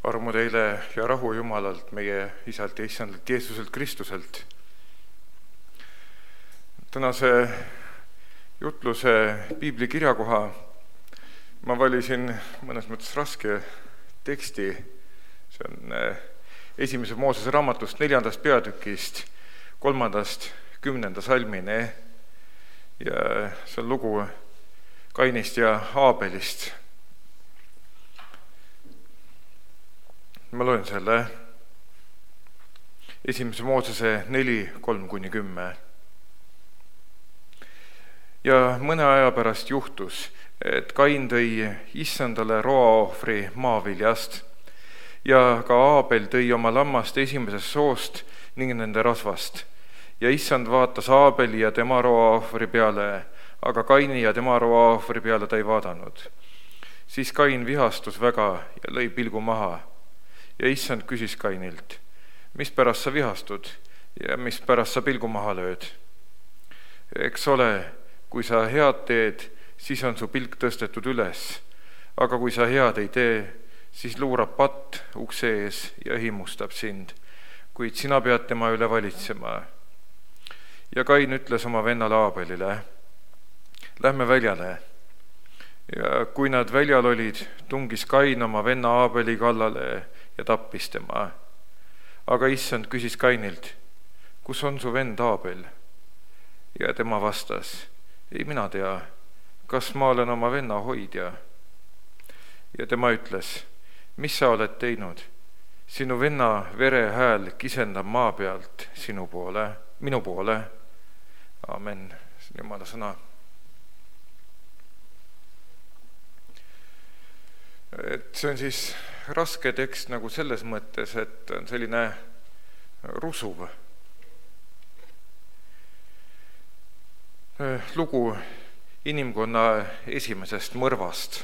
Armu teile ja rahu Jumalalt, meie Isalt ja Issandalt Jeesuselt Kristuselt. Tänase jutluse piibli kirjakoha ma valisin mõnes mõttes raske teksti. See on 1. Moosese raamatust 4. peatükist 3.–10. salmini ja see on lugu Kainist ja Aabelist. Ma loen selle 1. Moosese 4:3-10. Ja mõne aja pärast juhtus, et Kain tõi Issandale roaohvri maaviljast ja ka Aabel tõi oma lammast esimesest soost ning nende rasvast. Ja Issand vaatas Aabeli ja tema roaohvri peale, aga Kaini ja tema roaohvri peale ta ei vaadanud. Siis Kain vihastus väga ja lõi pilgu maha. Ja Issand küsis Kainilt, mis pärast sa vihastud ja mis pärast sa pilgu maha lööd? Eks ole, kui sa head teed, siis on su pilk tõstetud üles, aga kui sa head ei tee, siis luurab patt ukse ees ja himustab sind, kuid sina pead tema üle valitsema. Ja Kain ütles oma vennale Aabelile, lähme väljale. Ja kui nad väljal olid, tungis Kain oma venna Aabeli kallale ja tappis tema. Aga Issand küsis Kainilt, kus on su vend Aabel? Ja tema vastas, ei mina tea, kas ma olen oma venna hoidja? Ja tema ütles, mis sa oled teinud? Sinu venna vere hääl kisendab maa pealt minu poole. Amen. See on Jumala sõna. See on siis raske tekst nagu selles mõttes, et on selline rusuv lugu inimkonna esimesest mõrvast.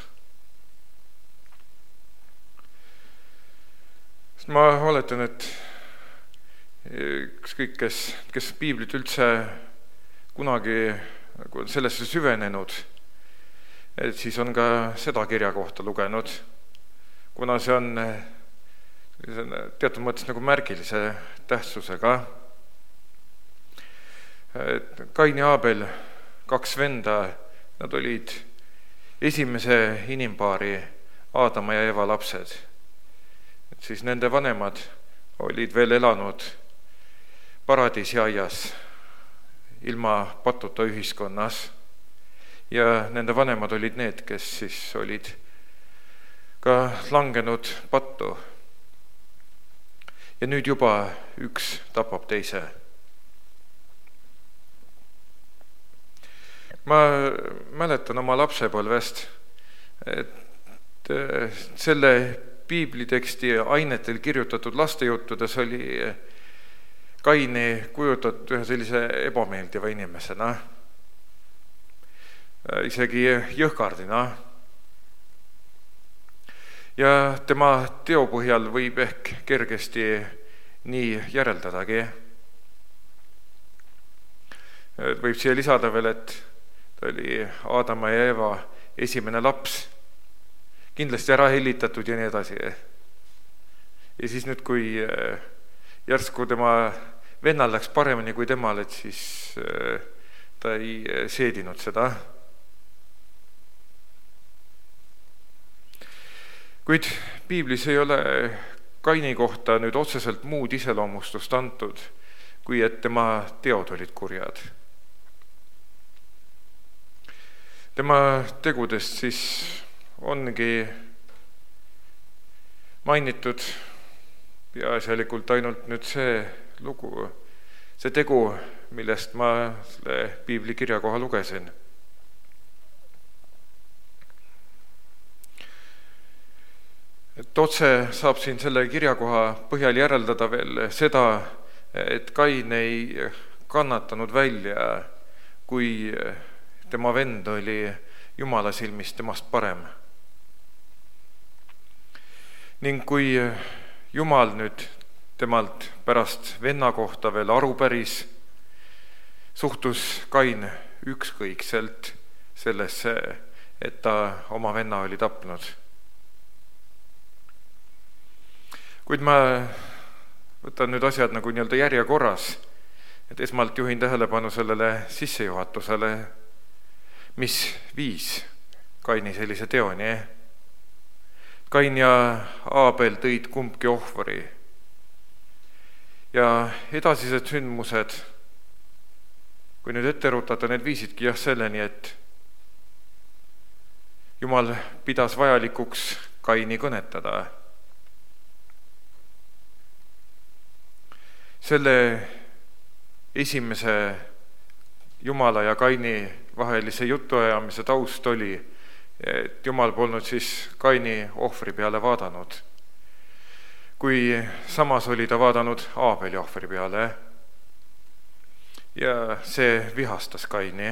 Ma oletan, et ükskõik, kes piiblit üldse kunagi sellesse süvenenud, et siis on ka seda kirja kohta lugenud, kuna see on teatud mõttes nagu märgilise tähtsusega. Kain ja Aabel, 2 venda, nad olid esimese inimpaari Aadama ja Eva lapsed. Et siis nende vanemad olid veel elanud paradiisiaias ilma patuta ühiskonnas ja nende vanemad olid need, kes siis olid ka langenud pattu. Ja nüüd juba üks tapab teise. Ma mäletan oma lapsepõlvest, et selle piibliteksti ainetel kirjutatud lastejuttudes oli Kaini kujutatud ühe sellise ebameeldiva inimesena, isegi jõhkardina. Ja tema teo põhjal võib ehk kergesti nii järeldadagi. Võib siia lisada veel, et ta oli Aadama ja Eva esimene laps, kindlasti ära hellitatud ja nii edasi. Ja siis nüüd, kui järsku tema vennal läks paremini kui temal, et siis ta ei seedinud seda. Kuid piiblis ei ole Kaini kohta nüüd otseselt muud iseloomustust antud, kui et tema teod olid kurjad. Tema tegudest siis ongi mainitud peaasjalikult ainult nüüd see lugu, see tegu, millest ma selle piibli kirjakoha lugesin. Et otse saab siin selle kirjakoha põhjal järeldada veel seda, et Kain ei kannatanud välja, kui tema vend oli Jumala silmis temast parem. Ning kui Jumal nüüd temalt pärast venna kohta veel aru päris, suhtus Kain ükskõikselt sellesse, et ta oma venna oli tapnud. Kuid ma võtan nüüd asjad nagu nii-öelda järjekorras, et esmalt juhin tähelepanu sellele sissejuhatusele, mis viis Kaini sellise teoni. Kain ja Aabel tõid kumbki ohvri. Ja edasised sündmused, kui nüüd ette rutada, need viisidki selleni, et Jumal pidas vajalikuks Kaini kõnetada. Selle esimese Jumala ja Kaini vahelise jutuajamise taust oli, et Jumal polnud siis Kaini ohvri peale vaadanud, kui samas oli ta vaadanud Aabeli ohvri peale ja see vihastas Kaini.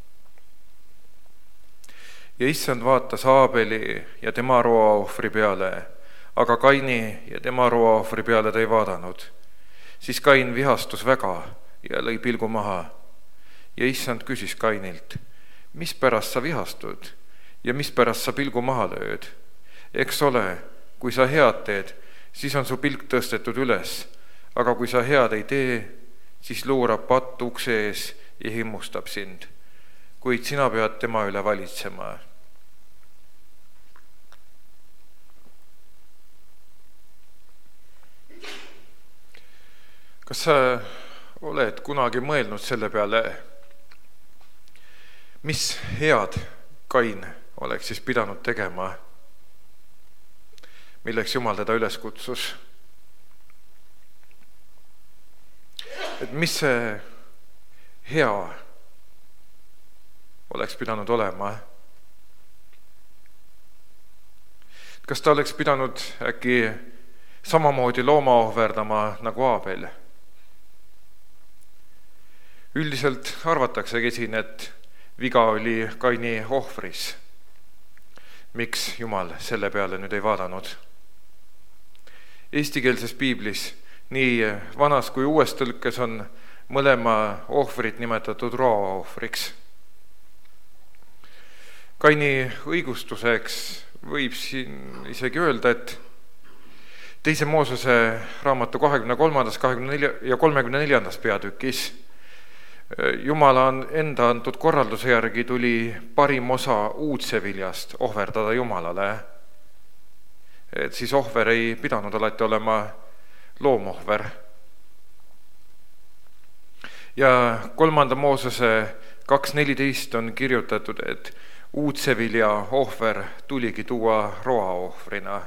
Ja issand vaatas Aabeli ja tema roaohvri peale, aga Kaini ja tema roaohvri peale ta ei vaadanud. Siis Kain vihastus väga ja lõi pilgu maha. Ja issand küsis Kainilt, mis pärast sa vihastud ja mis pärast sa pilgu maha lööd? Eks ole, kui sa head teed, siis on su pilk tõstetud üles, aga kui sa head ei tee, siis luurab patt ukse ees ja himmustab sind, kuid sina pead tema üle valitsema. Kas sa oled kunagi mõelnud selle peale, mis head Kain oleks siis pidanud tegema, milleks Jumal teda üles kutsus? Et mis see hea oleks pidanud olema? Kas ta oleks pidanud äkki samamoodi looma ohverdama nagu Aabel? Üldiselt arvataksegi siin, et viga oli Kaini ohvris. Miks Jumal selle peale nüüd ei vaadanud? Eestikeelses piiblis nii vanas kui uues tõlkes on mõlema ohvrit nimetatud roaohvriks. Kaini õigustuseks võib siin isegi öelda, et 2. Moosese raamatu 23. 24. ja 34. peatükis Jumala on enda antud korralduse järgi tuli parim osa uudseviljast ohverdada Jumalale. Et siis ohver ei pidanud alati olema loomohver. Ja 3. Moosese 2.14 on kirjutatud, et uudsevilja ohver tuligi tuua roaohvrina.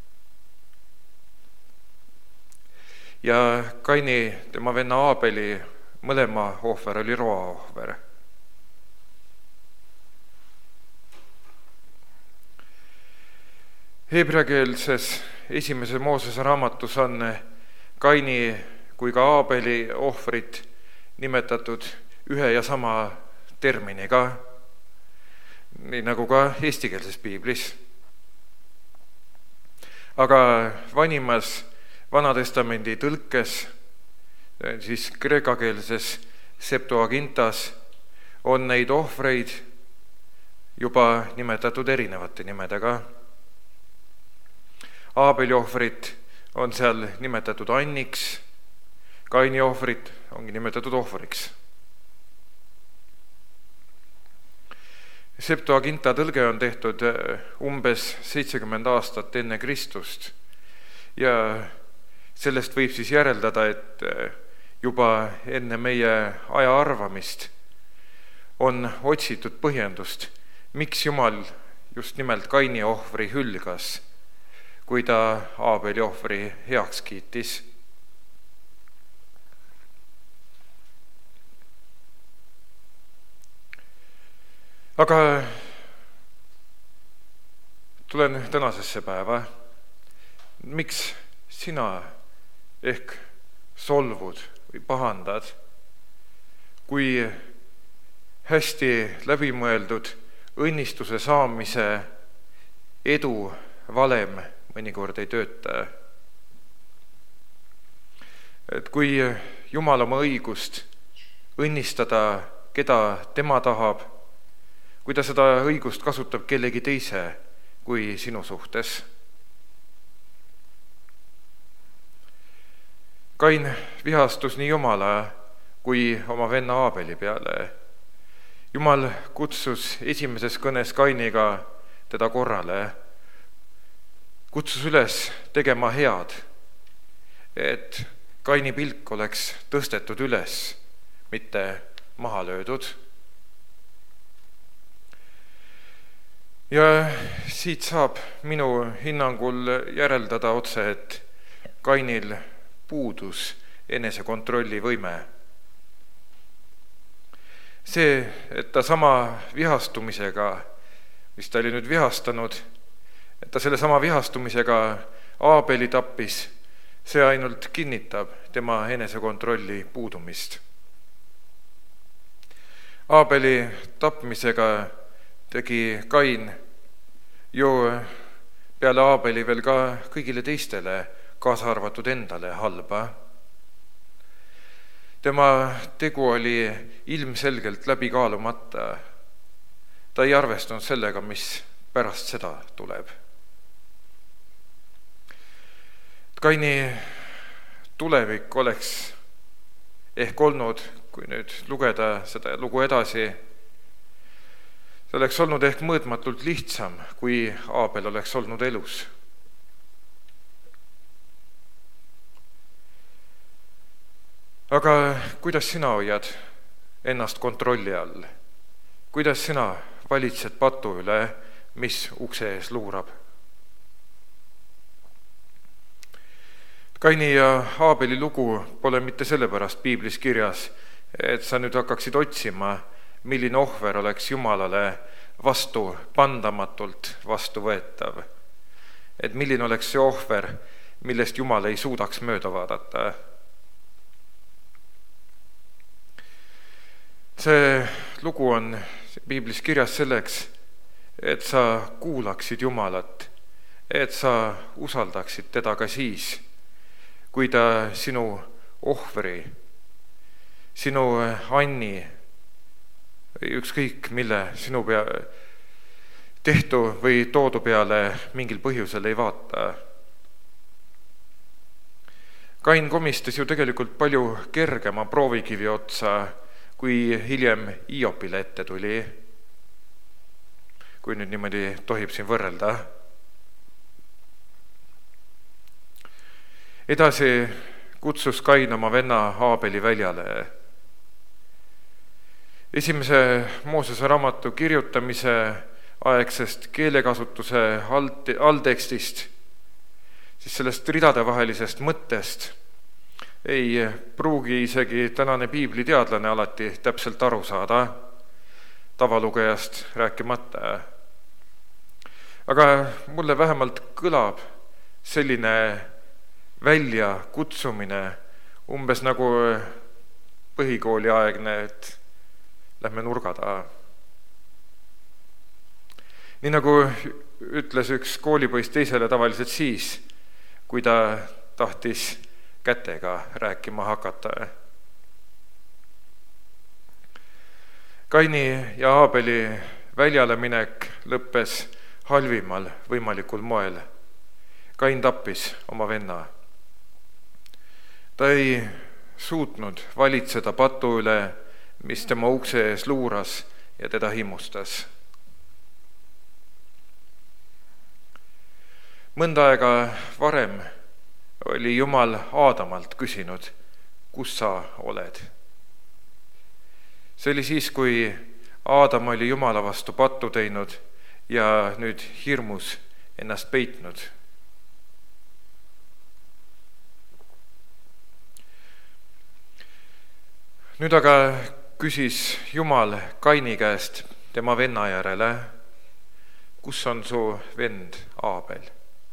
Ja Kaini, tema venna Aabeli mõlema ohver oli roaohver. Heebreakeelses 1. Moosese raamatus on Kaini kui ka Aabeli ohvrit nimetatud ühe ja sama terminiga, nii nagu ka eestikeelses piiblis. Aga vanimas Vanatestamendi tõlkes, siis kreekakeelses Septuagintas on neid ohvreid juba nimetatud erinevate nimedega. Aabeli ohvrit on seal nimetatud anniks, Kaini ohvrit ongi nimetatud ohvriks. Septuaginta tõlge on tehtud umbes 70 aastat enne Kristust ja sellest võib siis järeldada, et juba enne meie aja arvamist on otsitud põhjendust, miks Jumal just nimelt Kaini ohvri hülgas, kui ta Aabeli ohvri heaks kiitis. Aga tulen tänasesse päeva. Miks sina ehk solvud või pahandad, kui hästi läbimõeldud õnnistuse saamise edu valem mõnikord ei tööta? Et kui Jumal oma õigust õnnistada, keda tema tahab, kui ta seda õigust kasutab kellegi teise kui sinu suhtes. Kain vihastus nii Jumala kui oma venna Aabeli peale. Jumal kutsus esimeses kõnes Kainiga teda korrale, kutsus üles tegema head, et Kaini pilk oleks tõstetud üles, mitte maha löödud. Ja siit saab minu hinnangul järeldada otse, et Kainil puudus enesekontrolli võime. See, et ta sama vihastumisega, mis ta oli nüüd vihastanud, et ta selle sama vihastumisega Aabeli tappis, see ainult kinnitab tema enesekontrolli puudumist. Aabeli tapmisega tegi Kain ju peale Aabeli veel ka kõigile teistele, kaasa arvatud endale, halba. Tema tegu oli ilmselgelt läbi kaalumata. Ta ei arvestanud sellega, mis pärast seda tuleb. Kaini tulevik oleks ehk olnud, kui nüüd lugeda seda lugu edasi, see oleks olnud ehk mõõtmatult lihtsam, kui Aabel oleks olnud elus. Aga kuidas sina hoiad ennast kontrolli all? Kuidas sina valitsed patu üle, mis ukse ees luurab? Kaini ja Aabeli lugu pole mitte sellepärast piiblis kirjas, et sa nüüd hakkaksid otsima, milline ohver oleks Jumalale pandamatult vastuvõetav. Et milline oleks see ohver, millest Jumal ei suudaks mööda vaadata. See lugu on piiblis kirjas selleks, et sa kuulaksid Jumalat, et sa usaldaksid teda ka siis, kui ta sinu ohvri, sinu anni, ükskõik mille sinu tehtu või toodu peale mingil põhjusel ei vaata. Kain komistas ju tegelikult palju kergema proovikivi otsa, kui hiljem Hiopile ette tuli, kui nüüd niimoodi tohib siin võrrelda. Edasi kutsus Kain oma venna Aabeli väljale. Esimese Moosese raamatu kirjutamise aegsest keelekasutuse alltekstist, siis sellest ridadevahelisest mõttest ei pruugi isegi tänane piibliteadlane alati täpselt aru saada, tavalugejast rääkimata. Aga mulle vähemalt kõlab selline väljakutsumine umbes nagu põhikooliaegne, et lähme nurga taha. Nii nagu ütles üks koolipoiss teisele tavaliselt siis, kui ta tahtis kätega rääkima hakata. Kaini ja Aabeli väljale minek lõppes halvimal võimalikul moel. Kain tappis oma venna. Ta ei suutnud valitseda patu üle, mis tema ukse ees luuras ja teda himustas. Mõnda aega varem oli Jumal Aadamalt küsinud, kus sa oled? See oli siis, kui Aadam oli Jumala vastu pattu teinud ja nüüd hirmus ennast peitnud. Nüüd aga küsis Jumal Kaini käest tema venna järele, kus on su vend Aabel?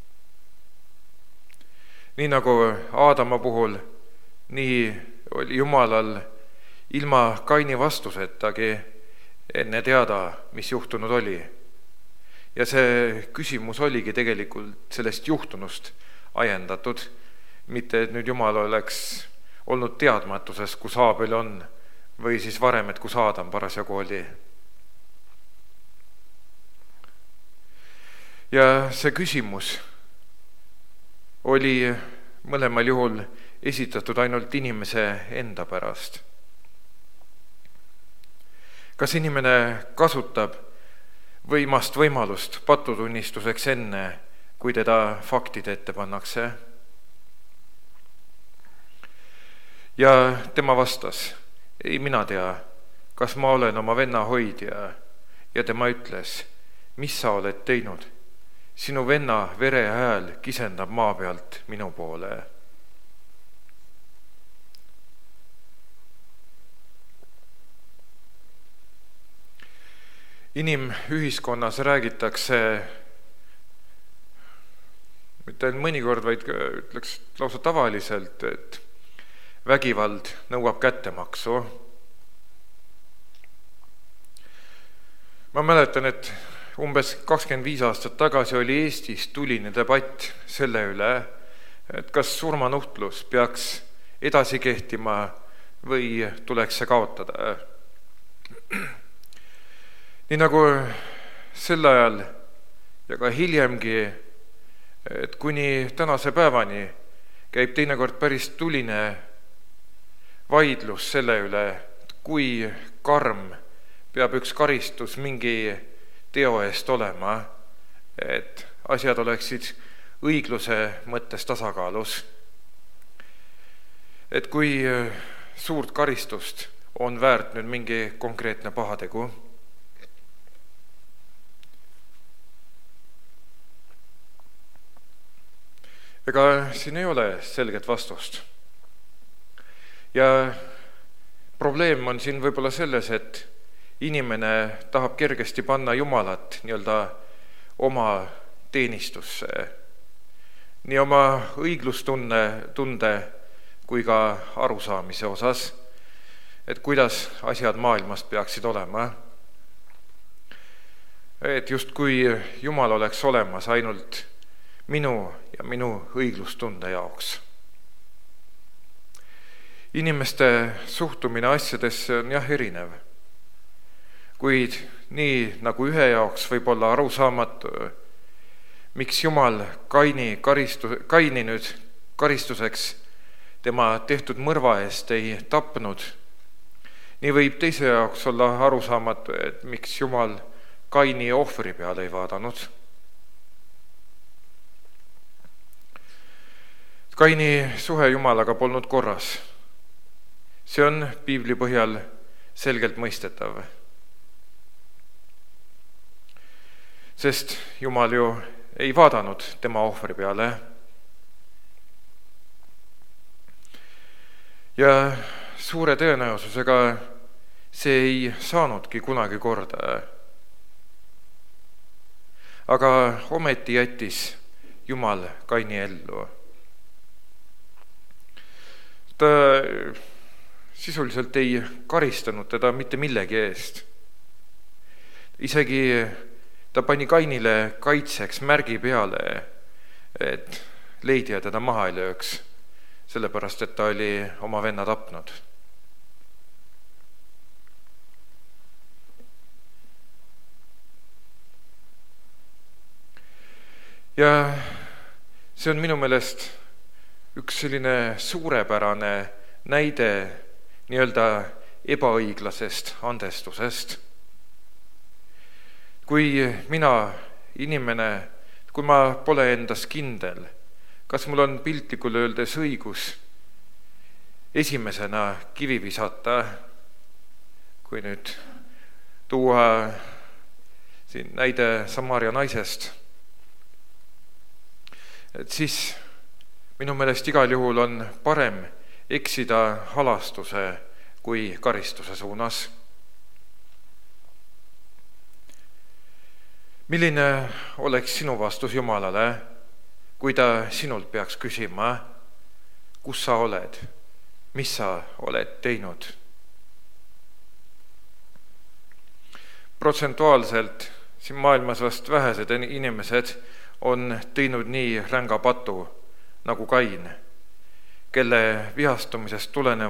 Nii nagu Aadama puhul, nii oli Jumalal ilma Kaini vastusetagi enne teada, mis juhtunud oli. Ja see küsimus oligi tegelikult sellest juhtunust ajendatud, mitte et nüüd Jumal oleks olnud teadmatuses, kus Aabel on, või siis varem, et kus Aadam parasjagu oli. Ja see küsimus oli mõlemal juhul esitatud ainult inimese enda pärast. Kas inimene kasutab võimast võimalust patutunnistuseks enne, kui teda faktid ette pannakse? Ja tema vastas, ei mina tea, kas ma olen oma venna hoidja, ja tema ütles, mis sa oled teinud? Sinu venna vere hääl kisendab maa pealt minu poole. Inimühiskonnas räägitakse mitte mõnikord, vaid ütleks lausa tavaliselt, et vägivald nõuab kättemaksu. Ma mäletan, et umbes 25 aastat tagasi oli Eestis tuline debatt selle üle, et kas surmanuhtlus peaks edasi kehtima või tuleks see kaotada. Nii nagu sel ajal ja ka hiljemgi, et kuni tänase päevani käib teinekord päris tuline vaidlus selle üle, kui karm peab üks karistus mingi teo eest olema, et asjad oleksid õigluse mõttes tasakaalus. Et kui suurt karistust on väärt nüüd mingi konkreetne pahategu. Ega siin ei ole selget vastust. Ja probleem on siin võib-olla selles, et inimene tahab kergesti panna Jumalat nii-öelda oma teenistusse, nii oma õiglustunde kui ka arusaamise osas, et kuidas asjad maailmas peaksid olema. Et just kui Jumal oleks olemas ainult minu ja minu õiglustunde jaoks. Inimeste suhtumine asjadesse on jah erinev, kuid nii nagu ühe jaoks võib olla arusaamatu, miks Jumal Kaini nüüd karistuseks tema tehtud mõrva eest ei tapnud, nii võib teise jaoks olla arusaamatu, et miks Jumal Kaini ohvri peale ei vaadanud. Kaini suhe Jumalaga polnud korras. See on piibli põhjal selgelt mõistetav. Sest Jumal ju ei vaadanud tema ohvri peale. Ja suure tõenäosusega see ei saanudki kunagi korda. Aga ometi jättis Jumal Kaini ellu. Ta sisuliselt ei karistanud teda mitte millegi eest. Isegi ta pani Kainile kaitseks märgi peale, et leidja teda maha ei lööks, sellepärast et ta oli oma venna tapnud. Ja see on minu meelest üks selline suurepärane näide nii-öelda ebaõiglasest andestusest. Kui mina, inimene, kui ma pole endas kindel, kas mul on piltlikul öeldes õigus esimesena kivi visata, kui nüüd tuua siin näide Samaria naisest, et siis minu meelest igal juhul on parem eksida halastuse kui karistuse suunas. Milline oleks sinu vastus Jumalale, kui ta sinult peaks küsima, kus sa oled, mis sa oled teinud? Protsentuaalselt siin maailmas vast vähesed inimesed on teinud nii ränga patu nagu Kain, kelle vihastumisest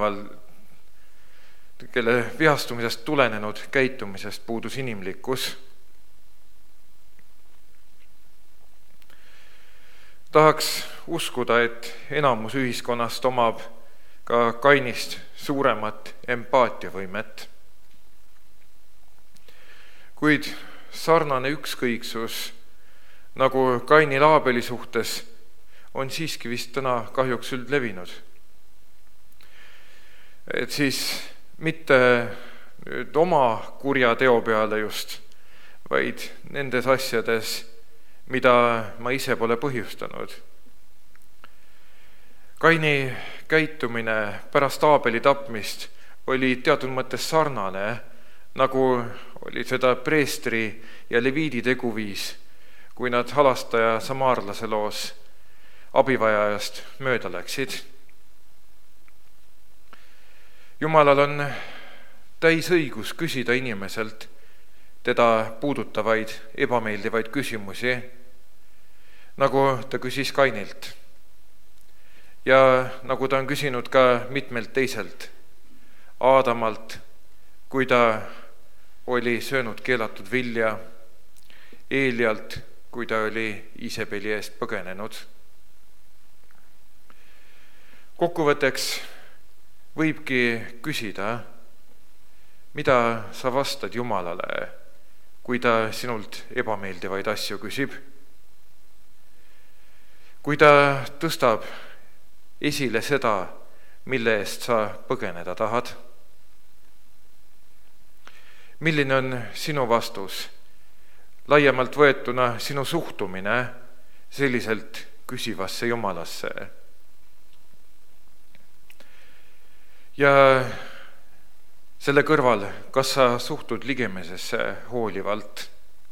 tulenenud käitumisest puudus inimlikkus. Tahaks uskuda, et enamus ühiskonnast omab ka Kainist suuremat empaatiavõimet. Kuid sarnane ükskõiksus nagu Kainil Aabeli suhtes on siiski vist täna kahjuks üldlevinud. Et siis mitte nüüd oma kurja teo peale just, vaid nendes asjades, mida ma ise pole põhjustanud. Kaini käitumine pärast Aabeli tapmist oli teatud mõttes sarnane, nagu oli seda preestri ja leviidi teguviis, kui nad halastaja samaarlase loos abivajajast mööda läksid. Jumalal on täis õigus küsida inimeselt teda puudutavaid ebameeldivaid küsimusi, nagu ta küsis Kainilt. Ja nagu ta on küsinud ka mitmelt teiselt, Aadamalt, kui ta oli söönud keelatud vilja, Eelialt, kui ta oli Iisebeli eest põgenenud. Kokkuvõtteks võibki küsida, mida sa vastad Jumalale, kui ta sinult ebameeldivaid asju küsib. Kui ta tõstab esile seda, mille eest sa põgeneda tahad. Milline on sinu vastus? Laiemalt võetuna sinu suhtumine selliselt küsivasse Jumalasse. Ja selle kõrval, kas sa suhtud ligimisesse hoolivalt?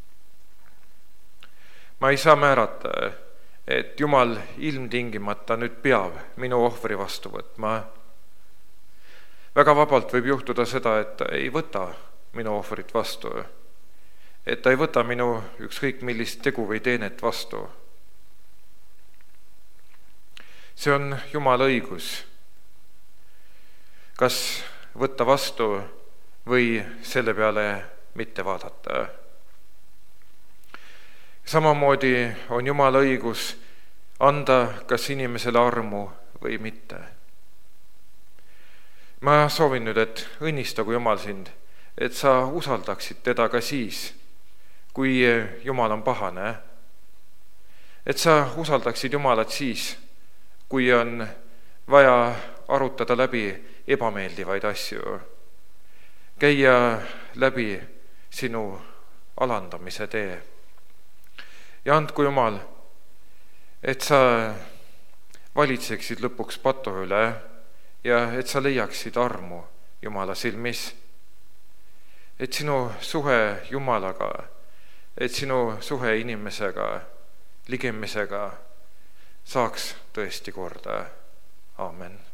Ma ei saa määrata, et Jumal ilmtingimata nüüd peab minu ohvri vastu võtma. Väga vabalt võib juhtuda seda, et ta ei võta minu ohvrit vastu, et ta ei võta minu ükskõik millist tegu või teenet vastu. See on Jumala õigus. Kas võtta vastu või selle peale mitte vaadata. Samamoodi on Jumala õigus anda kas inimesele armu või mitte. Ma soovin nüüd, et õnnistagu Jumal sind, et sa usaldaksid teda ka siis, kui Jumal on pahane. Et sa usaldaksid Jumalat siis, kui on vaja arutada läbi ebameeldivaid asju, käia läbi sinu alandamise tee. Ja andku Jumal, et sa valitseksid lõpuks patu üle ja et sa leiaksid armu Jumala silmis. Et sinu suhe Jumalaga, et sinu suhe inimesega, ligimisega saaks tõesti korda. Aamen.